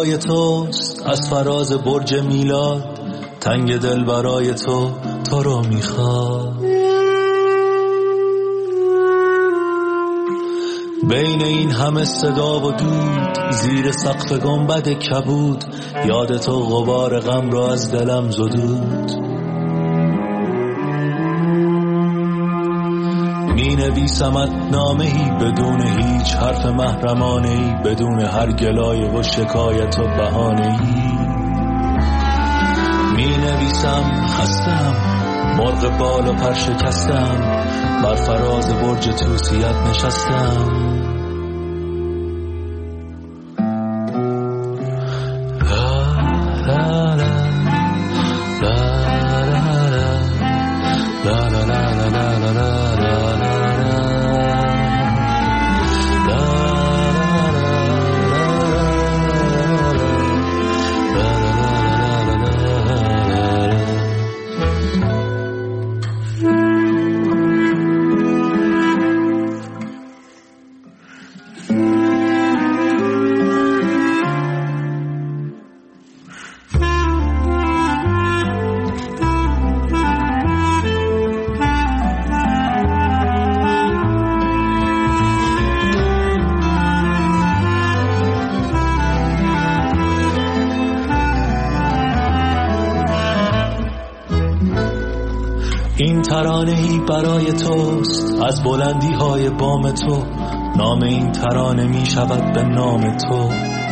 برای توست از فراز برج میلاد، تنگ دل برای تو رو میخواد. بین این همه صدا و دود، زیر سقف گنبد کبود، یاد تو غبار غم را از دلم زدود. می نویسمت نامه‌ای بدون هیچ حرف محرمانه‌ای، بدون هر گلایه و شکایت و بهانه‌ای. می نویسم خستم، مرغ بال و پر شکستم، بر فراز برج توسیت نشستم. این ترانه‌ای برای توست از بلندی های بام تو، نام این ترانه می شود به نام تو.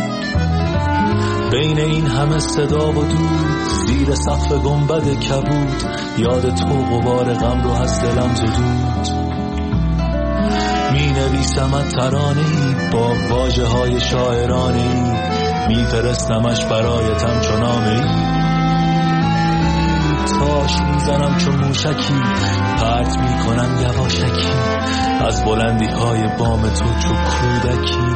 بین این همه صدا و دود، زیر سقف گنبد کبود، یاد تو غبار غم رو از دلم زدود. می نویسمت ترانه‌ای با واژه های شاعرانه‌ای، می فرستمش برایتم چو نامه‌ای. تاش میزنم چون موشکی، پرت میکنم یواشکی، از بلندی های بام تو چو کودکی.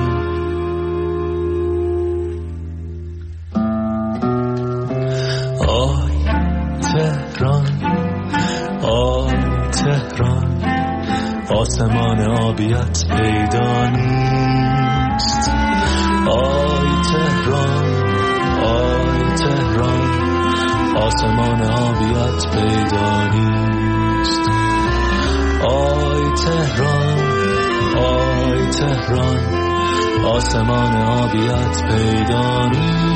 آی تهران، آی تهران، آسمان آبیت پیدا نیست. آی تهران، آی تهران، آسمان آبیت پیدا نیست. آی تهران، آی تهران، آسمان آبیت پیدا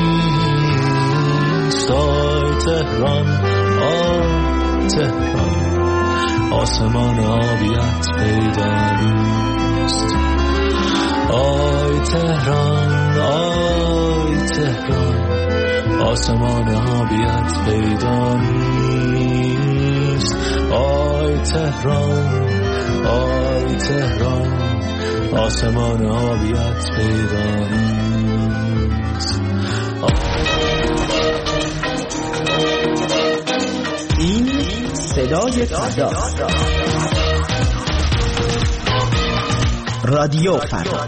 نیست. آی تهران، آی تهران، آسمان آبیت پیدا نیست. آی تهران، آی تهران، آسمان آبیت پیدا نیست. آی تهران، آی تهران، آسمان آبیت پیدا نیست. این صدای فردا، رادیو فردا.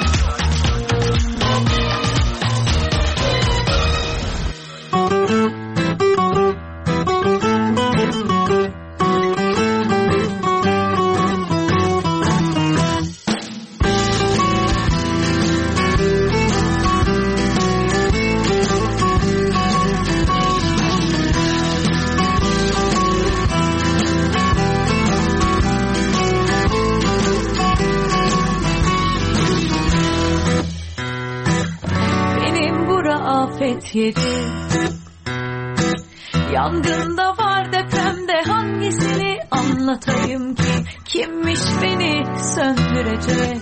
Yedi. Yangında var, depremde hangisini anlatayım ki? Kimmiş beni söndürecek?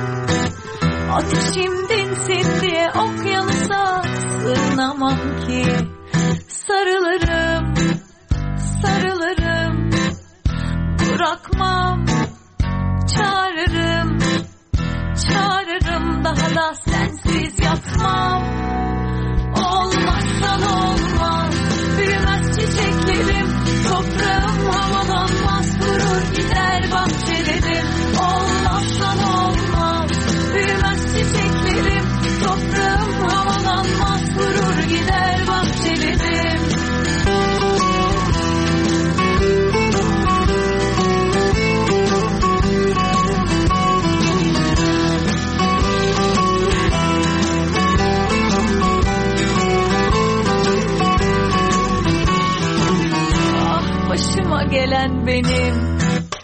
Ateşim dinsin diye okyanusa sığınamam ki. Sarılırım, sarılırım, bırakmam. Çağırırım, çağırırım, daha da sensiz yatmam. Olmazsan olmaz, büyümez çiçeklerim, toprağım havalanmaz, durur gider bahçelerim. Olmazsan olmaz, büyümez çiçeklerim, toprağım havalanmaz, durur gider bahçelerim. sen benim.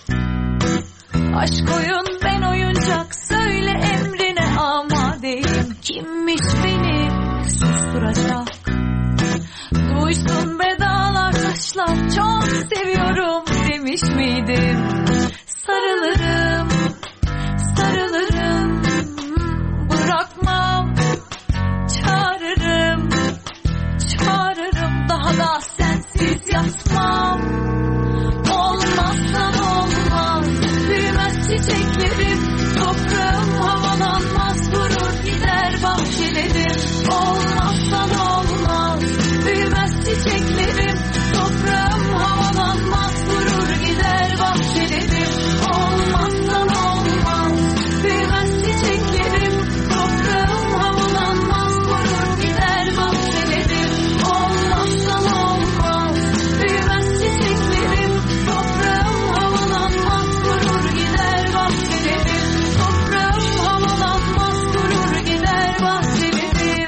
Aşk oyun ben oyuncak, söyle emrine amadeyim. Kimmiş beni susturacak? Duysun be dağlar taşlar, çok seviyorum demiş miydim? Sarılırım, sarılırım, bırakmam, çağırırım, çağırırım, daha da sensiz yatmam. Olmazsan olmaz, büyümez çiçeklerim, toprağım havalanmaz, vurur gider bahçelerim. Olmazsan olmaz, büyümez çiçeklerim, toprağım havalanmaz, vurur gider bahçelerim. Olmazsan olmaz, büyümez çiçeklerim, toprağım havalanmaz, vurur gider bahçelerim. Olmazsan olmaz, büyümez çiçeklerim, toprağım havalanmaz, vurur gider bahçelerim. Toprağım havalanmaz, vurur gider bahçelerim.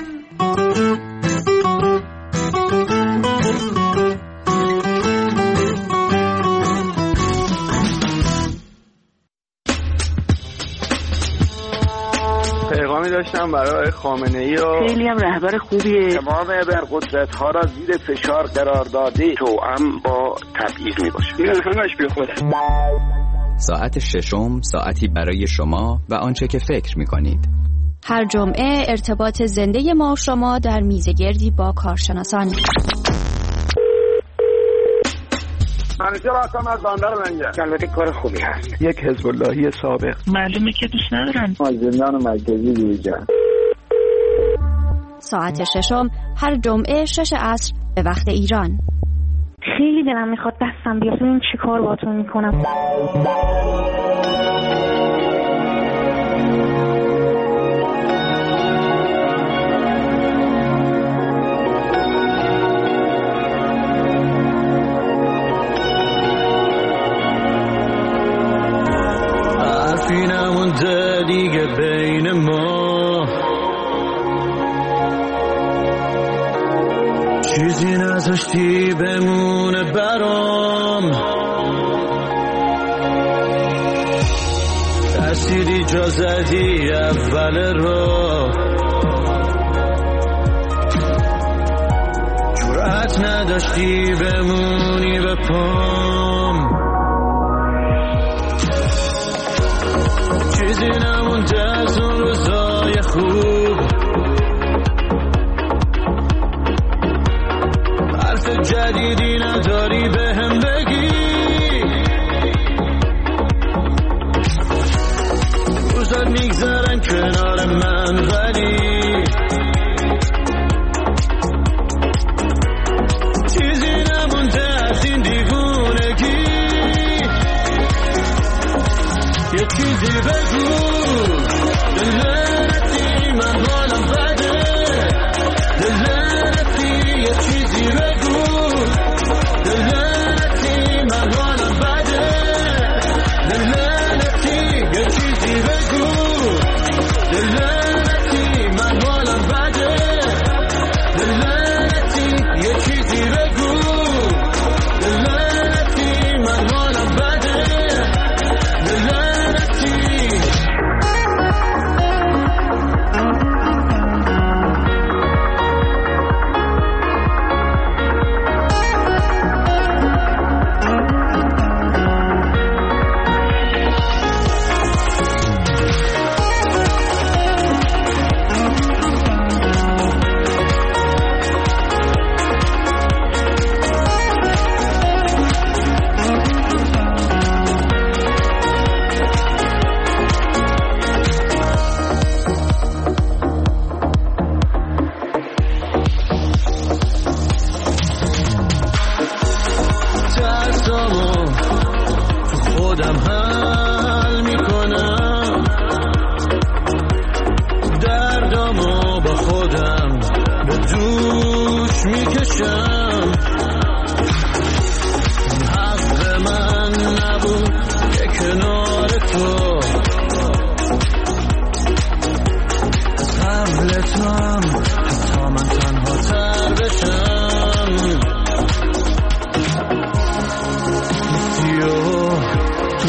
پیغامی داشتم برای خامنه‌ای و خیلی هم رهبر خوبیه. تمام ابرقدرت‌ها را زیر فشار قرار داده، توأم با تبعیض میباشه. این همش بیخوده. ساعت ششم، ساعتی برای شما و آنچه که فکر می‌کنید. هر جمعه ارتباط زنده ما و شما در میزگردی با کارشناسان. منیجر هستم از بندر منجر. البته کار خوبی هست. یک حزب اللهی سابق. معلومه که دوست ندارن. از زندان مرکزی بیرون. ساعت ششم هر جمعه 6 عصر به وقت ایران. خیلی دلم میخواد دستم بیاد، ببین چی کار باهاتون میکنم. حرفی نمونده دیگه بین ما، چیزی نذاشتی بمونه برام، ترسیدی جا زدی اول را، جرأت نداشتی بمونی به پام، چیزی نمونده از اون روزای خوب، حرف جدیدی نداری بهم بگی، روزات میگذرن کنار من ولی چیزی نمونده از این دیوونگی، یه چیزی بگو دلنتی من حالم بده، دلنتی یه چیزی بگو دلنتی من حالم بده، دلنتی یه چیزی بگو دلنتی من حالم بده، دلنتی یه چیزی بگو دلنتی من حالم بده، دلنتی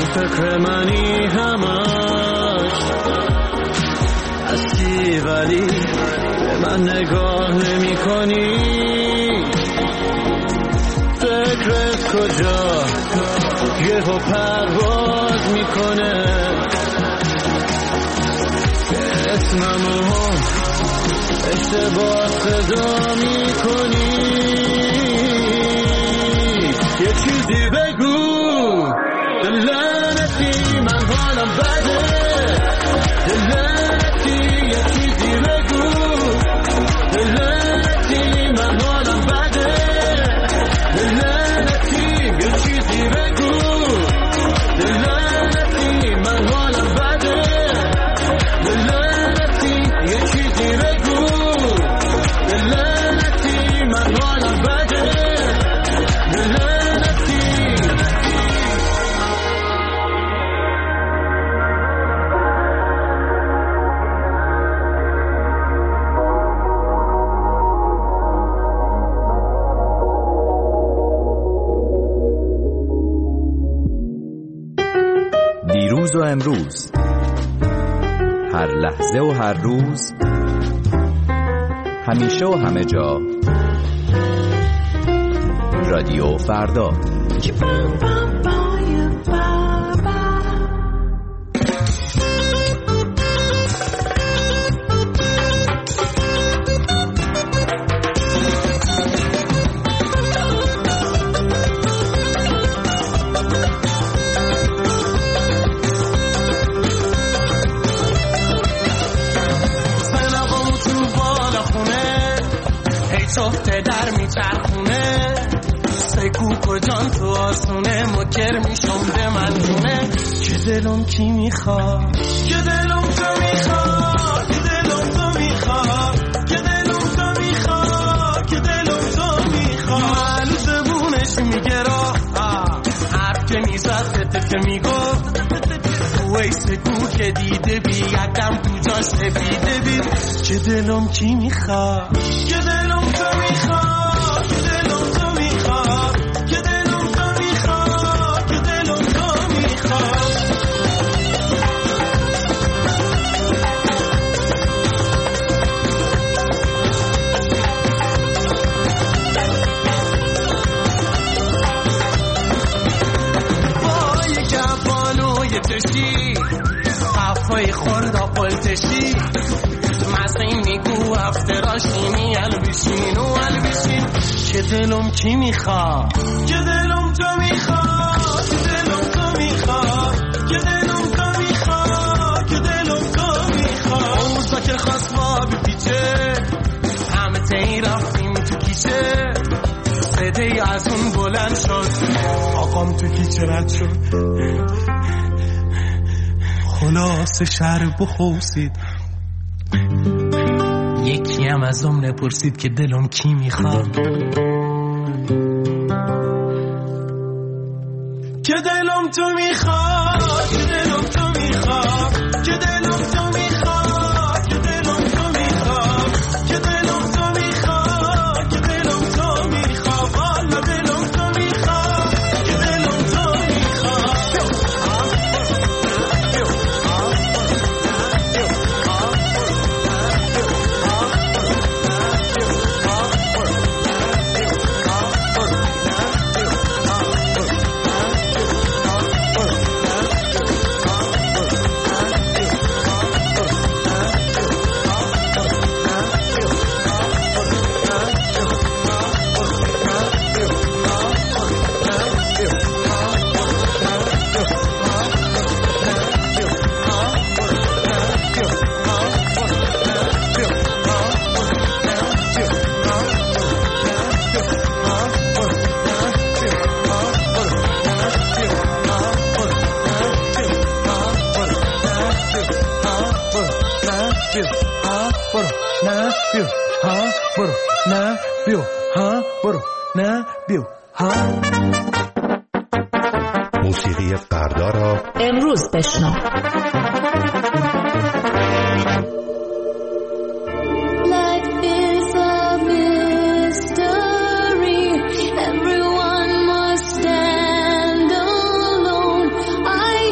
فکر منی همش هستی ولی به من نگاه نمی کنی فکرت کجا یهو پرواز میکنه که اسممو اشتباه صدا میکنی یه چیزی بگو لعنتی من حالم بده لعنتی یه چیزی بگو لعنتی من حالم بده لعنتی یه چیزی بگو لعنتی من حالم بده لعنتی یه چیزی بگو لعنتی من حالم بده دیروز و امروز، هر لحظه و هر روز، همیشه و همه جا، رادیو فردا. صفته در میچرخونه سکوک و جان تو آسونه مکر میشم به من جونه که دلم کی میخواد که دلم تو میخواد که دلم تو میخواد که دلم تو میخواد که دلم تو میخواد من زبونش میگه راه حرف که میزد ستت که میگفت توی سکوک دیده بی یکم تو جاش سفیده بی که دلم کی میخواد که دلم تو میخواد که دلم تو میخواد که دلم تو میخواد که دلم تو میخواد وای گبانوی تشی قفای خوردا پلتشی مستین میگو افتراشینی البشین و البشین که دلم کی میخواد که دلم تو میخواد که دلم تو میخواد که دلم تو میخواد که دلم تو میخواد اوزا که خواست ما بپیچه همه تایی رفتیم تو کیچه صدای از اون بلند شد آقام تو کیچه رد شد خلاص شهر بخوصید یکی هم از اون پرسید که دلم کی میخواد که دلم تو میخواد که دلم تو میخواد که دلم تو میخواد که دلم تو میخواد که دلم تو میخواد که دلم تو میخواد والا دلم تو میخواد که دلم تو میخواد موسیقی فردا را امروز بشنو. Everyone must stand alone. I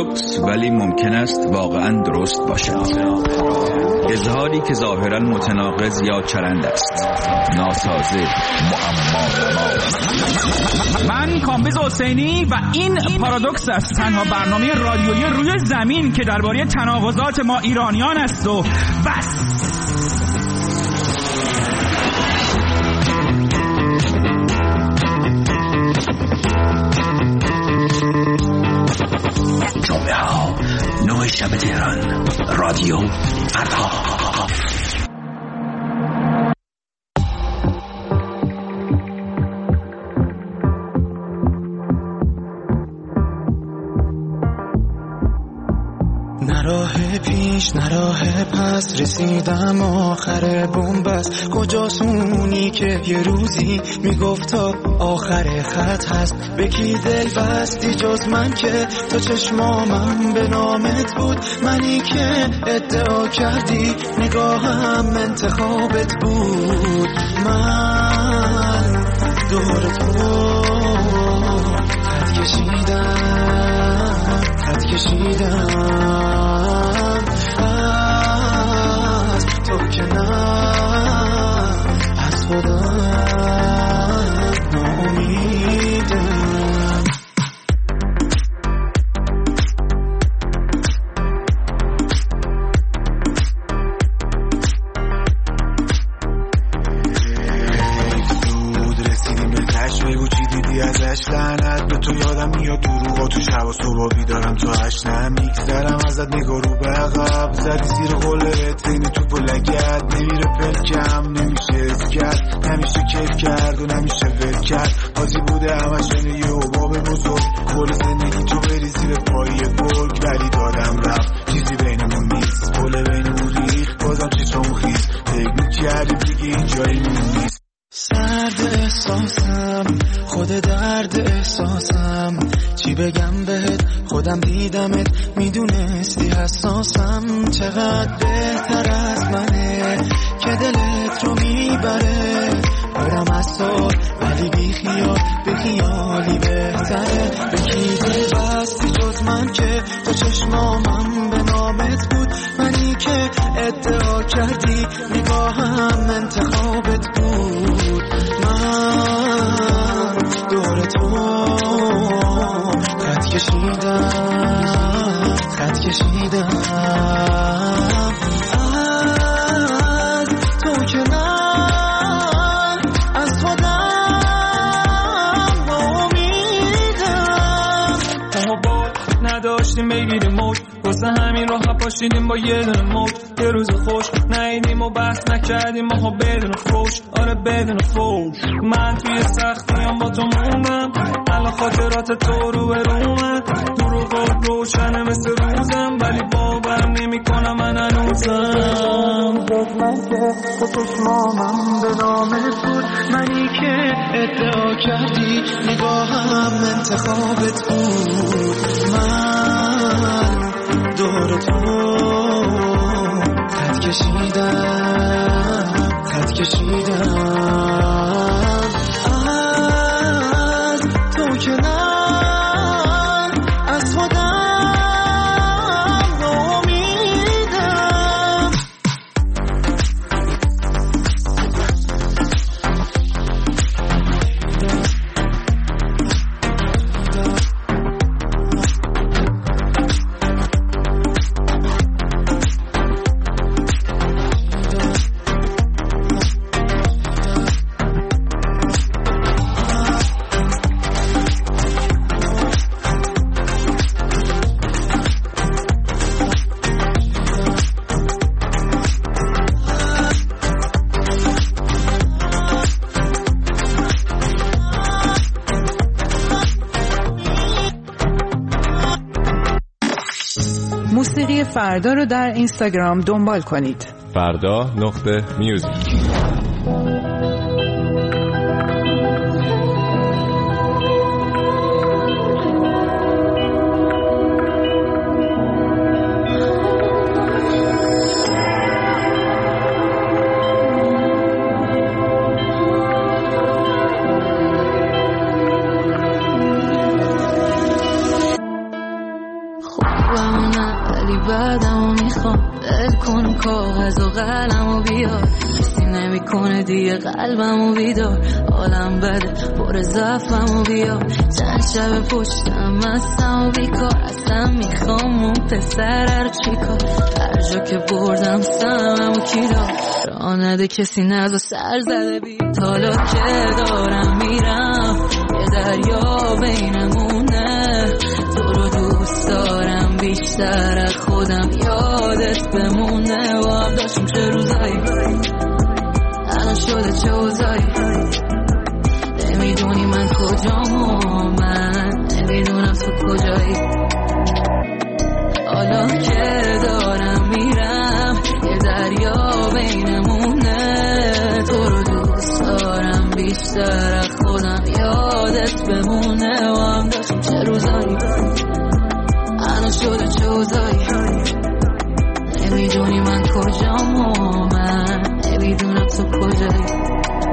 پارادوکس ولی ممکن است واقعا درست باشد. اظهاری که ظاهرا متناقض یا چرند است، ناسازه، معما. من کامبیز حسینی و این پارادوکس است، تنها برنامه رادیویی روی زمین که درباره تناقضات ما ایرانیان است و بس. جمعه ها 9 شب تهران، رادیو فردا. نه راه پیش نه راه پس، رسیدم آخر بنبست. کجاست اونی که یه روزی میگفت تا آخر خط هست؟ به کی دل بستی جز من که تا چشمامم به نامت بود؟ منی که ادعا کردی نگاهم انتخابت بود. من دور تو خط کشیدم از تو که نه از خودم ناامیدم. زود رسیدیم به تش، بگو چی دیدی ازش؟ لعنت به تو، یادم میاد دروغا تو شب و صبح بیدارم تو اشنم میگذرم ازت، نگاه رو به عقب زدی زیر قلت، بین توپ و لگت نمیره پلکم، نمیشه از کرد، نمیشه کیف کرد و نمیشه ول کرد. بازی بوده همش اینه یه حباب بزرگ، کل زندگی تو بری زیر پای گرگ، ولی دادم رفت چیزی بینمون نیست، پل بینمون ریخت بازم چشمون خیز، تکنیک کردی دیگه این جایی نیست. سرد احساسم، خود درد احساسم، چی بگم بهت؟ خودم دیدمت، میدونستی حساسم. چقدر بهتر از منه که دلت رو میبره، برم از سال ولی بی خیالی بهتره. به کی دل بستی جز من که تو چشمامم به نامت بود؟ منی که ادعا کردی نگاهم انتخابت بود. من دور تو خط کشیدم از تو که نه از خودم ناامیدم. ما با نداشتیم بگیریم موج، واسه همین راه پاشیدیم با یه دونه موج. یه روز خوش نیدیم و بحث نکردیم ماها بدون فوش، آره بدون فوش. من توی سختیم با تو موندم، الان خاطرات تو رو برومه، دروغات روشنه مثل روزم، ولی باورم نمی کنم من هنوزم. من که با چشمامم به نامت بود، منی که ادعا کردی نگاهم انتخابت بود. من دور تو خط کشیدم از تو که نه از خودم ناامیدم. موسیقی فردا رو در اینستاگرام دنبال کنید. فردا.music. خب اون کاغذ و قلمو بیار، کسی نمیکنه دیگه قلبمو بیدار، حالم بده پر ضعفمو بیار، چند شب پشتم مستم و بیکار، اصلا میخوام اون پسر رو چیکار، هر جا که بردم سممو کی دار، راه نده کسی نزا سر زده بی، حالا که دارم میرم یه دریا بینمونه، تو رو دوست دارم بیشتر از خودم، یادت بمونه و هم داشتیم چه روزایی، الان شده چه اوزایی، نمیدونی من کجام و من نمیدونم تو کجایی، حالا که دارم میرم یه دریا بینمونه، تو رو دوست دارم بیشتر از خودم، یادت بمونه و هم داشتیم چه روزایی، الان شده چه اوزایی، نمیدونی من کجام و من نمیدونم تو کجایی.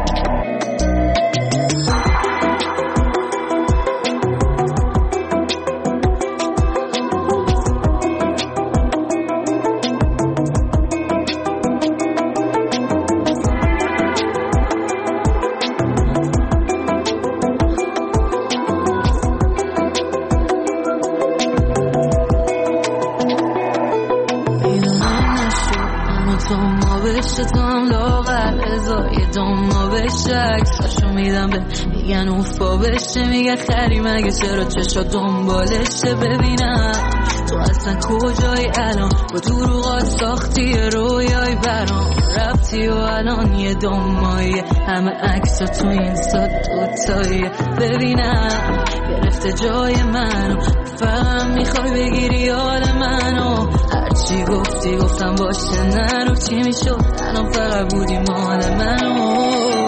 تو هم لاغر ازای دوما بشه، عکساشو میدم به میگن اوفا بشه، میگه خری مگه چرا چشا دنبالشه، ببینم تو اصلا کجایی الان، با دروغات ساختی رویای برام، رفتی و الان یه دمایی، همه عکسا تو این سا دوتایی، ببینم گرفته جای منو، فقط میخوای بگیری یاد منو، هرچی گفتی گفتم باشه نرو، چی میشد الان فقط بودی مال منو،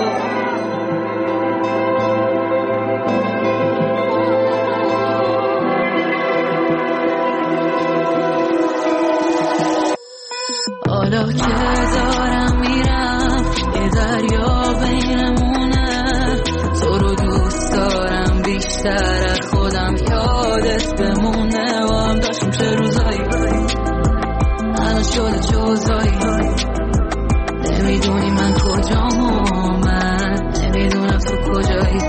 حالا که دارم میرم یه دریا بینمونه، تو رو دوست دارم بیشتر از خودم، یادت بمونه و هم داشتیم چه روزایی، الان شده چه اوزایی، نمیدونی من کجام و من نمیدونم تو کجایی،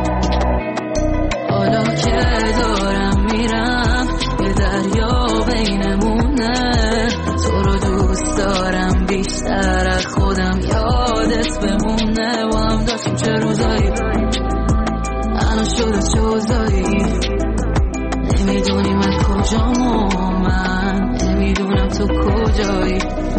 حالا که دارم میرم یه دریا بینمونه، تو رو دوست دارم بیشتر از خودم، یادت بمونه و هم داشتیم چه روزایی، الان شده چه اوزایی، نمیدونی من کجام و من نمیدونم تو کجایی.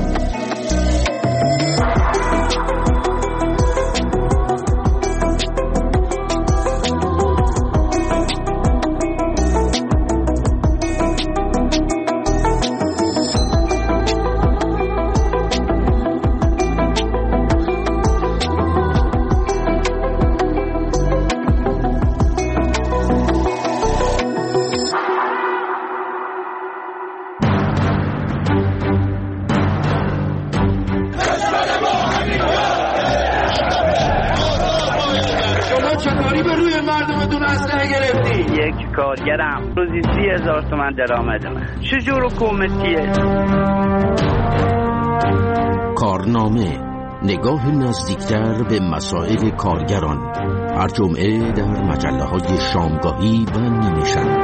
کارگرم روزی 30,000 تومان درآمدمه، چجور حکومتیه؟ کارنامه، نگاه نزدیکتر به مسائل کارگران، هر جمعه در مجله‌های شامگاهی و نیمه‌شب.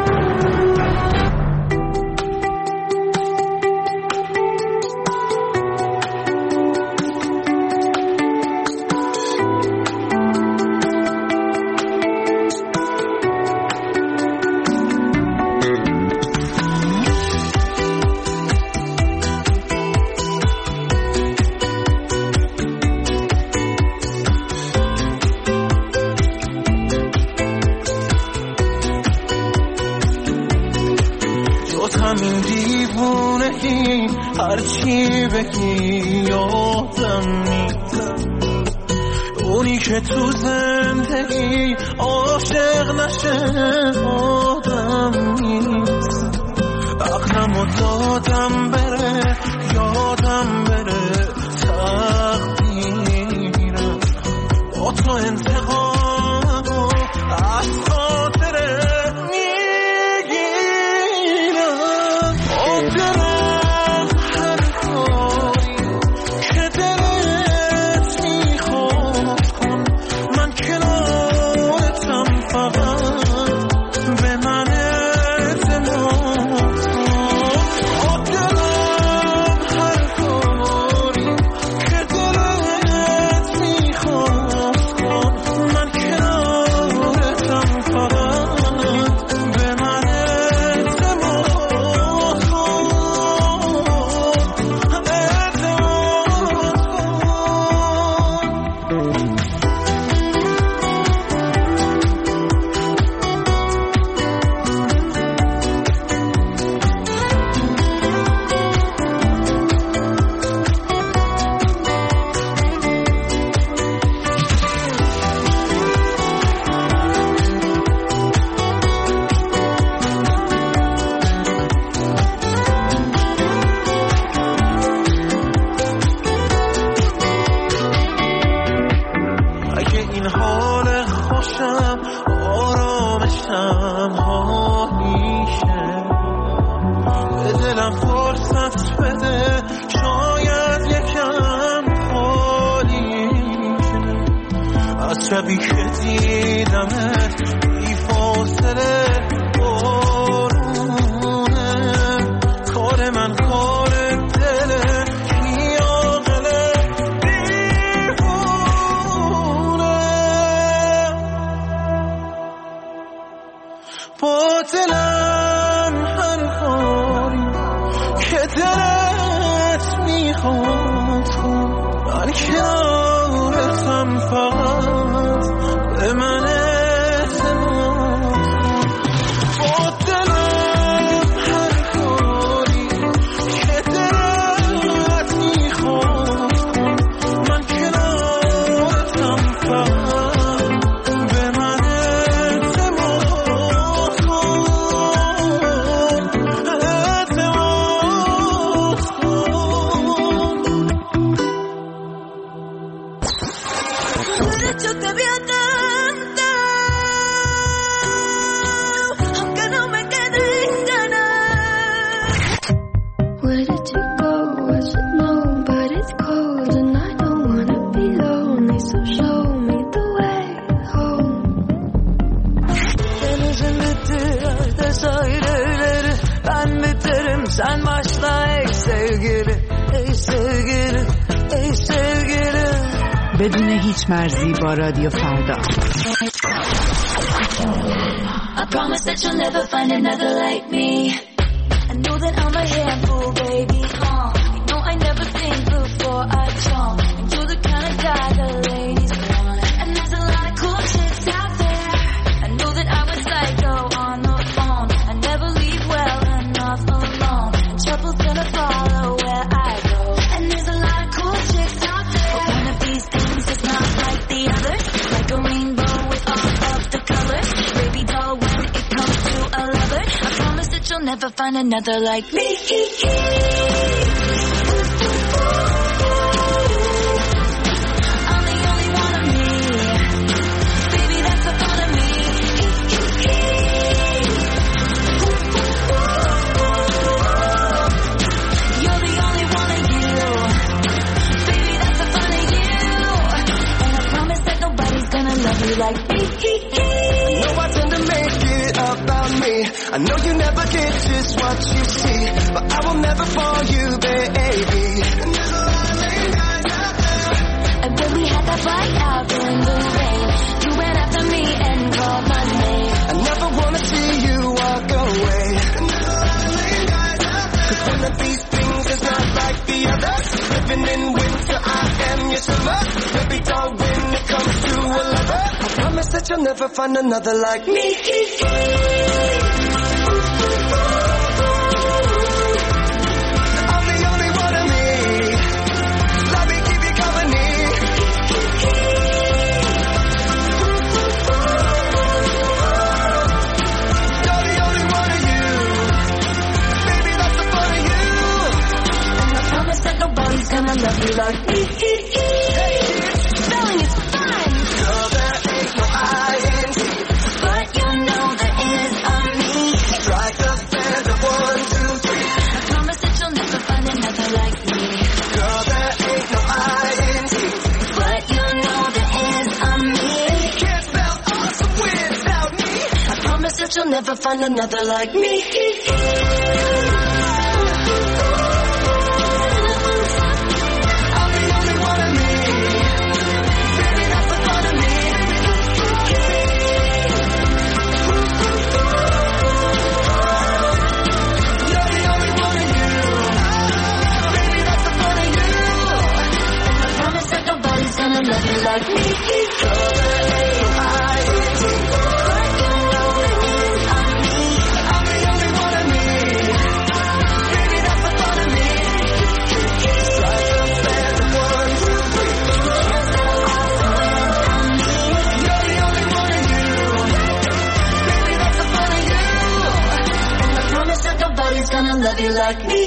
همین دیوونه ای هرچی بگی یادم نیست، اونی که تو زندگی عاشق نشه آدم نیست، عقلمو دادم بره یادم بره تقدیرم، با تو انتقامو از خاطره میگیرم، آدرم هر کاری شبی که دیدمت بی فاصله بارونه کار من کار دله نیاغله دیوونه با دلم هر کاری که دلت میخواد کن من کنارتم فقط به من اعتماد با دلم هر کاری که دلت میخواد کن من کنارتم فقط به من اعتماد کن اعتماد Yo te vi tanto, aunque no me queden ganas. Where did you go? I should know, but it's cold and I don't wanna be lonely. So show me the way home. Denizin bitti sahilleri, ben biterim sen başla ey sevgili, ey sevgili, ey sevgili. بدون هیچ مرزی با رادیو فردا. I promise that you'll never find another like me. I know that I'm a handful, baby. You know I never think before I jump. And you're the kind of guy the ladies want. And there's a lot of cool chicks out there. I know that I'm a psycho on the phone. I never leave well enough alone. And trouble's gonna follow where I go. And there's a lot of cool chicks out there. But one of these things is not like the others. Like a rainbow with all of the colors. Baby doll, when it comes to a lover, I promise that you'll never find another like me. I'm the only one of me. Baby, that's the fun of me. You're the only one of you. Baby, that's the fun of you. And I promise that nobody's gonna love you like me. No, I tend to make it about me. I know you never get just what you see, but I will never fall you, baby. And there's a lot of late nights out there. And when we had that fight out in the rain, you ran after me and called my name. I never wanna see you walk away. And there's a lot of late nights out there. 'Cause one of these things is not like the others. Living in winter, I am your summer. Baby doll, when it comes to a lover, I promise that you'll never find another like me. I'm the only one of me. Let me keep you company. You're the only one of you. Baby, that's the fun of you. And I promise that nobody's gonna love you like me. Spelling is fun. Girl, there ain't no I-N-G. But you know there is on me. Strike the band of 1, 2, 3. I promise that you'll never find another like me. Girl, there ain't no I-N-G. But you know there is on me. You can't spell awesome without me. I promise that you'll never find another like me. I'm the only one of me. Baby, that's the fun of me. You're the only one of you. Baby, that's the fun of you. And I promise that nobody's gonna love you like me. Girl, there ain't no I-N-G. But you know there is on me. I'm the only one of me. Baby, that's the fun of me. Strike the band of 1, 2, 3. You're the only one of you. Baby, that's the fun of you. And I promise that nobody's gonna love you like me.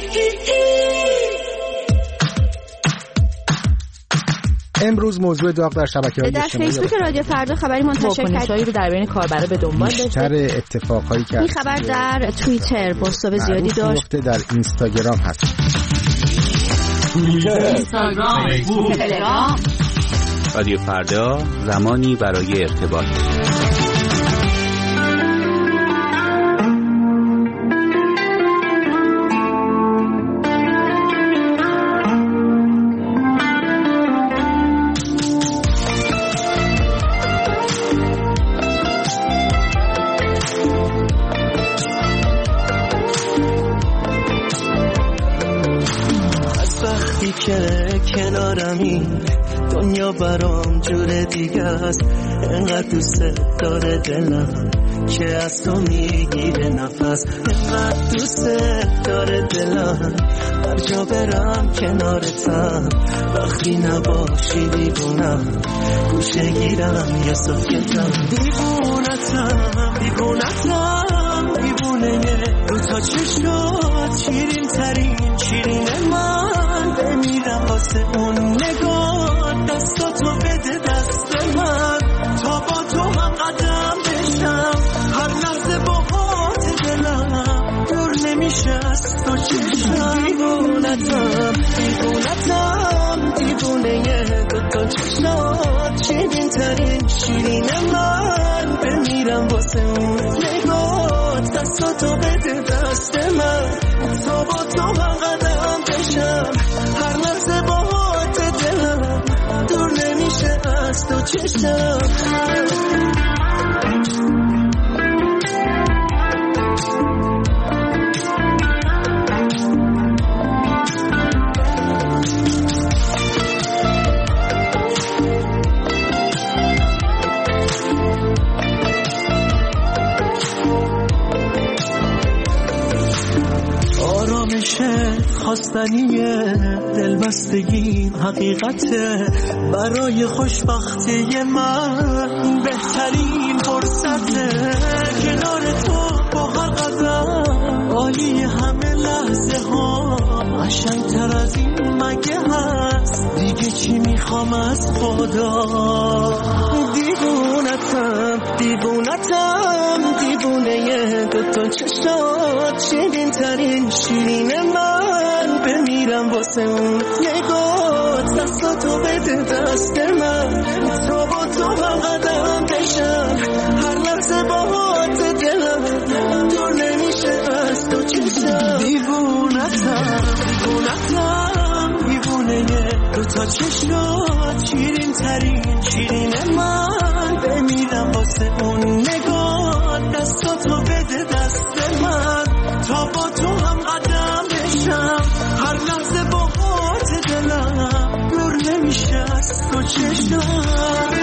امروز موضوع داغ در شبکه‌های در اجتماعی فیسبوک رادیو فردا خبری منتشر واکنش‌هایی رو در بین کاربرا به دنبال داشته. بیشتر اتفاقهایی که این خبر در توییتر بازتاب زیادی داشت. در اینستاگرام هست. توییتر، اینستاگرام، تلگرام، رادیو فردا، زمانی برای ارتباط. کنارمی دنیا برام جور دیگه است، انقدر دوست داره دلم که از تو میگیره نفس، انقدر دوست داره دلم هر جا برم کنارتم، وقتی نباشی دیوونم گوشه گیرم یه سفیدم، دیوونتم دیوونه دو تا چشات شیرین ترین شیرین من، بمیرم واسه اون نگاه، دستاتو بده دست من تا با تو هم قدم بشم، هر لحظه با هات دلم دور نمیشه از تو چشم، دیوونتم دیوونه دو تا چشات شیرین ترین شیرین من، بمیرم واسه اون نگاه، دستاتو بده دست من تا با تو هم قدم بشم، هر لحظه با هات دلم دور نمیشه از تو چشم. خواستنیه دلبستگی حقیقته، برای خوشبختی من بهترین فرصته، کنار تو با هر قدم عالی همه لحظه ها، قشنگ‌تر از این مگه هست دیگه چی میخوام از خدا، دیوونتم دیوونه دوتا چشات شیرین ترین شیرین من، بمیرم واسه اون نگات، دستاتو بده دست من تا با تو هم قدم بشم، هر لحظه با هات دلم دور نمیشه از تو چشم، دیوونتم دیوونه دوتا چشات شیرین ترین شیرین من، بمیرم واسه اون نگاه، دستاتو بده دست من تا با تو هم قدم بشم، هر لحظه با هات دلم دور نمیشه از تو چشم.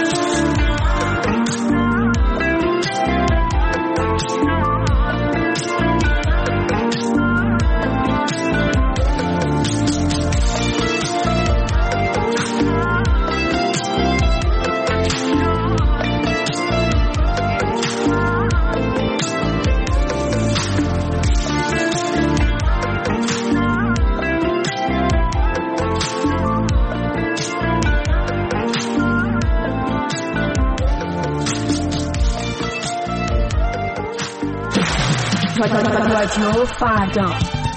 رادیو فردا،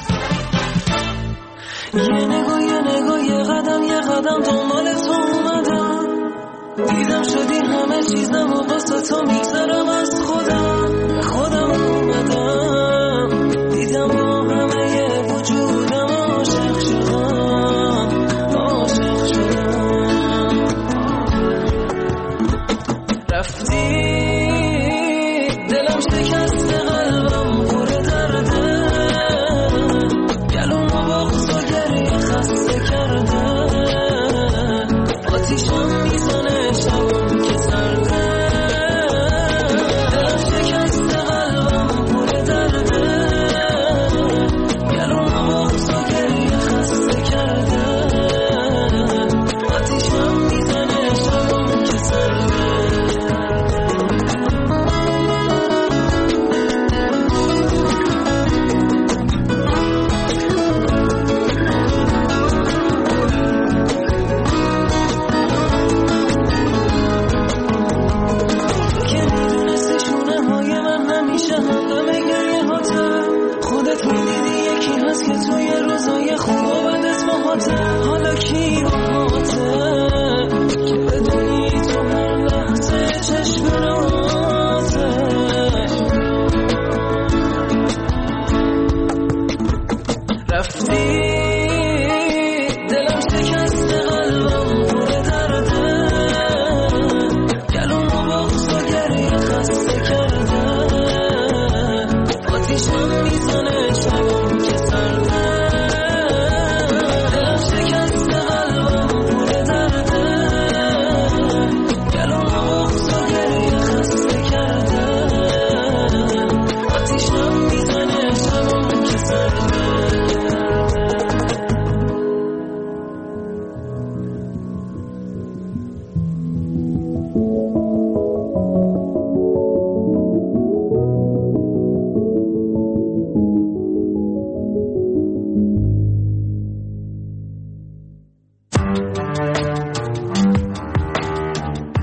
یه نگاه یه قدم دنبال تو اومدم، دیدم شدی همه چیزم و واسه تو میگذرم از خودم اومدم، دیدم با همه وجودم عاشق شدم، رفتی دلم شکست قلبم پر درده، گلومو بغض و گریه خسته کرده، آتیشم میزنه شبم که سرده،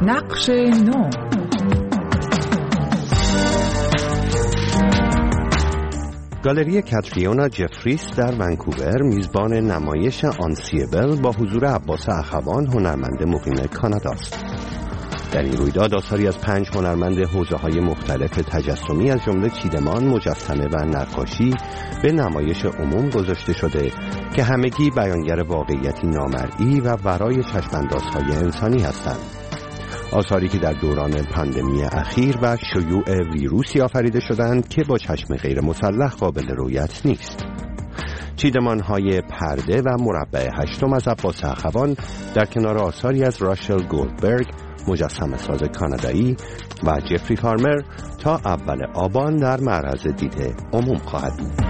نقش نو. گالری کاتریونا جفریس در ونکوور میزبان نمایش آنسیبل با حضور عباس اخوان، هنرمند مقیم کانادا است. در این رویداد آثاری از 5 هنرمند حوزه‌های مختلف تجسمی از جمله چیدمان، مجسمه و نقاشی به نمایش عموم گذاشته شده که همگی بیانگر واقعیتی نامرئی و ورای چشم‌اندازهای انسانی هستند. آثاری که در دوران پاندمی اخیر و شیوع ویروسی آفریده شدند که با چشم غیر مسلح قابل رؤیت نیست. چیدمان‌های پرده و مربع هشتم از عباس اخوان در کنار آثاری از راشل گولدبرگ، مجسمه ساز کانادایی، و جفری فارمر تا اول آبان در معرض دید عموم خواهد بود.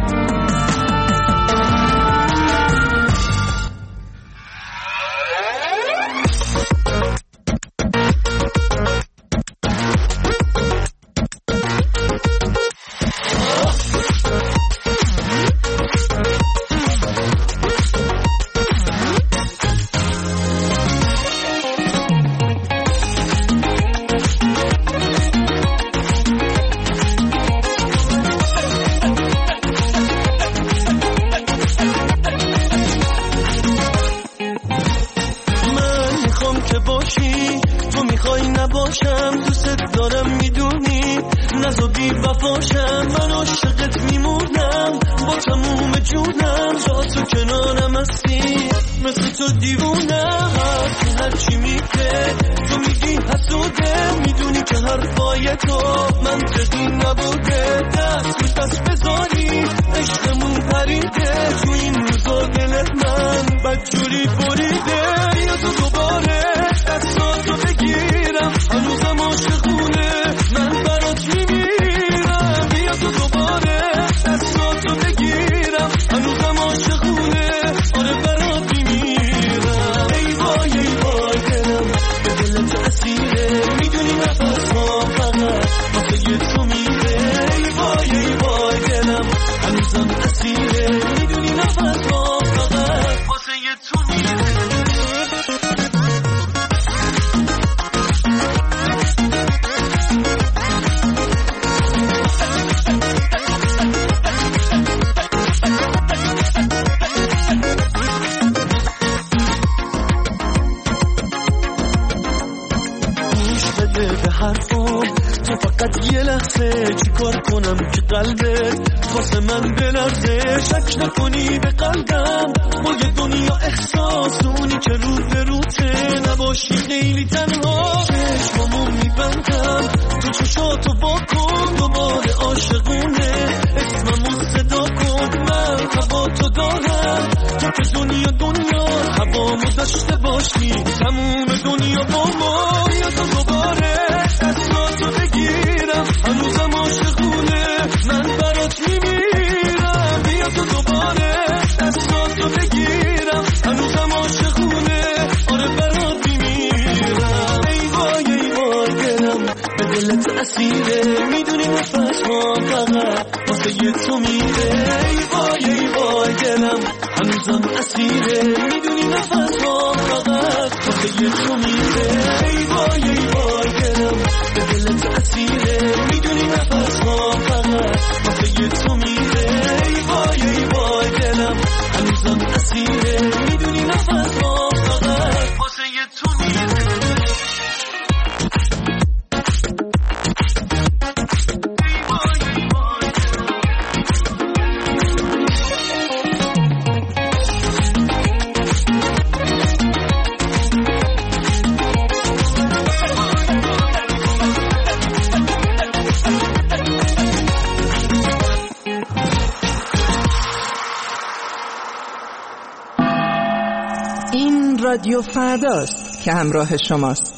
رادیو فرداست که همراه شماست.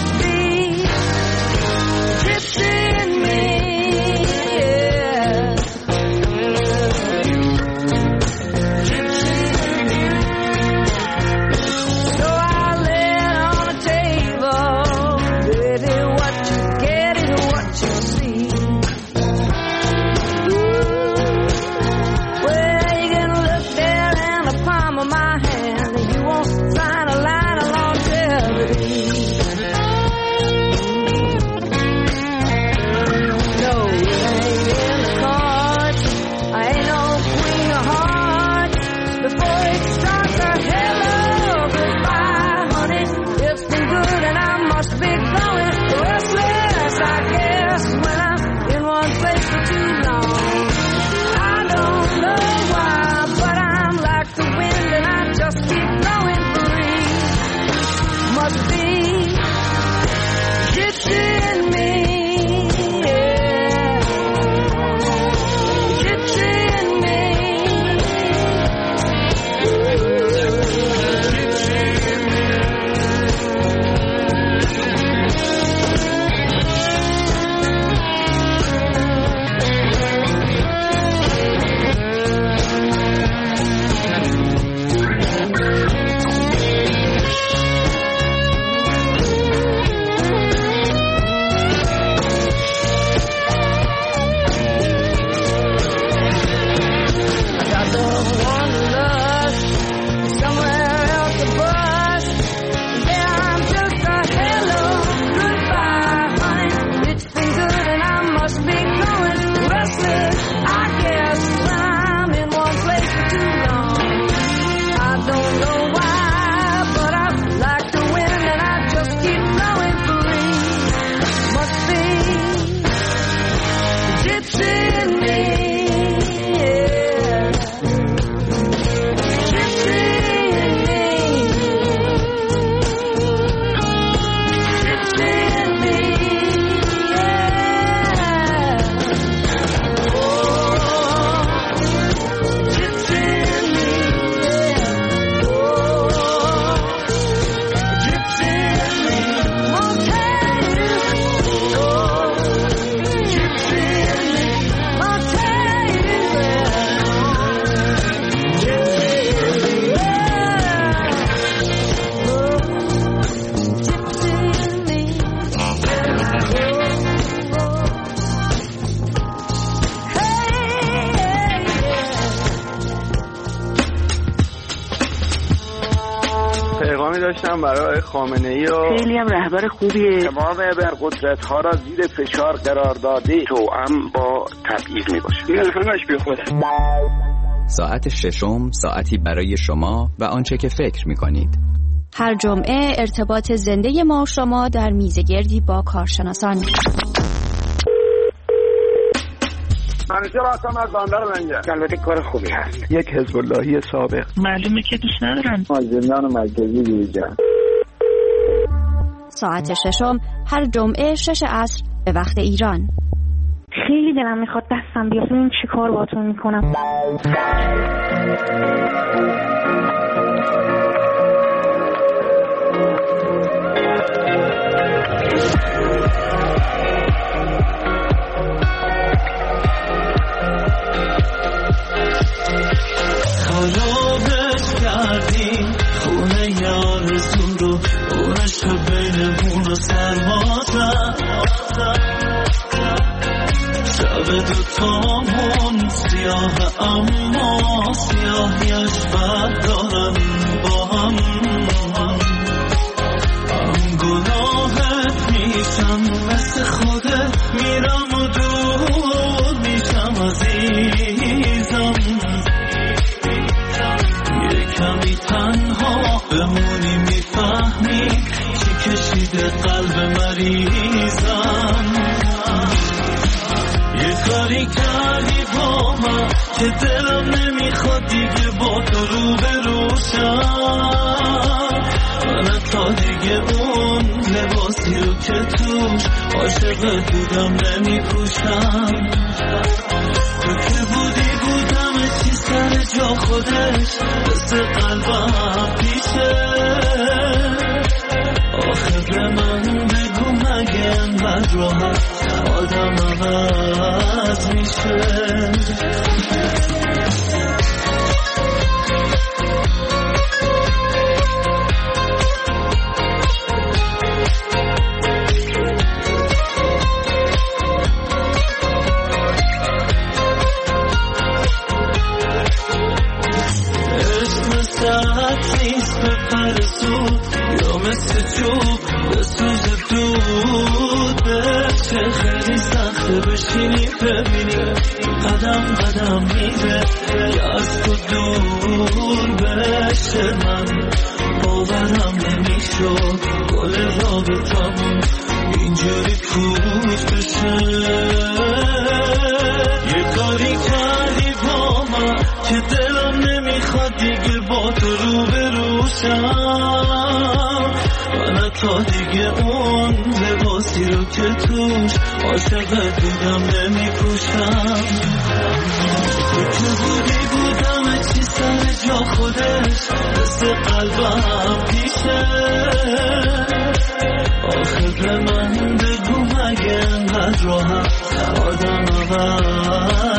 داشتم برای خامنه‌ای و خیلی هم رهبر خوبیه. تمام ابرقدرت‌ها را زیر فشار قرار داده توأم با تبعیض میباشه. این همش بی خوده. ساعت ششم ساعتی برای شما و آنچه که فکر می‌کنید. هر جمعه ارتباط زنده ما و شما در میزگردی با کارشناسان. همیشه راستم از بندر منجه. البته کار خوبی هست. یک حزب اللهی سابق. معلومه که دوست ندارن. زندان مرکزی دیجا. ساعت ششم هر جمعه 6 عصر به وقت ایران. خیلی دلم میخواد دستم بیاد ببینم چی کار باهاتون میکنم. خرابش کردی خونه یارزون رو اونش بین بون و سرمازم شب دوتامون سیاه اما سیاهیش بد دارم با هم گناهت میشم مثل خودت میرم و دور میشم عزیزم کمی تنها بمونی میفهمی چی کشیده قلب مریضم یه کاری کردی با من که دلم نمیخواد دیگه با تو رو بروشم من تا دیگه اون لباسی رو که توش عاشقت بودم نمیپوشم تو که بودی بودم چی سر جا خودش دست قلبم پیشه آخه به من اینقدر راحت آدم عوض میشه. یا مثل چوب به سوز دود بشه، خیلی سخته بشینی ببینی قدم قدم میره یا از تو دور بشه. من باورم نمیشد گل رابطمون اینجوری پوچ بشه. یه کاری کردی با من که دلم نمیخواد دیگه با تو روبروشم. من تا دیگه اون لباسی رو که توش عاشقت بودم نمیپوشم. تو که بودم چی سر جا خودش مثل قلبم پیشه. آخه به من بگو مگه انقدر راحت آدم عوض